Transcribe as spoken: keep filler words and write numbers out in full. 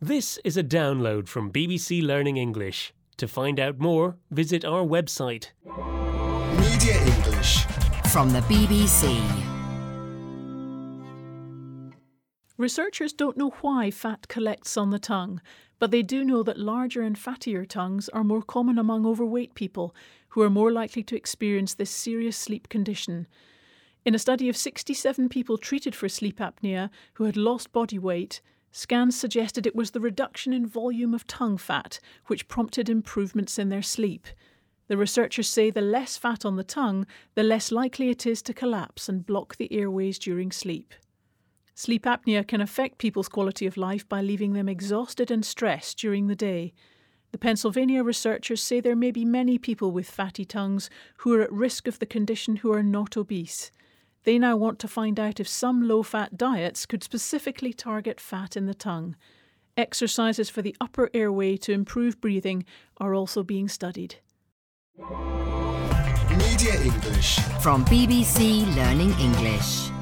This is a download from B B C Learning English. To find out more, visit our website. Media English from the B B C. Researchers don't know why fat collects on the tongue, but they do know that larger and fattier tongues are more common among overweight people, who are more likely to experience this serious sleep condition. In a study of sixty-seven people treated for sleep apnea who had lost body weight, scans suggested it was the reduction in volume of tongue fat which prompted improvements in their sleep. The researchers say the less fat on the tongue, the less likely it is to collapse and block the airways during sleep. Sleep apnea can affect people's quality of life by leaving them exhausted and stressed during the day. The Pennsylvania researchers say there may be many people with fatty tongues who are at risk of the condition who are not obese. They now want to find out if some low-fat diets could specifically target fat in the tongue. Exercises for the upper airway to improve breathing are also being studied. Media English from B B C Learning English.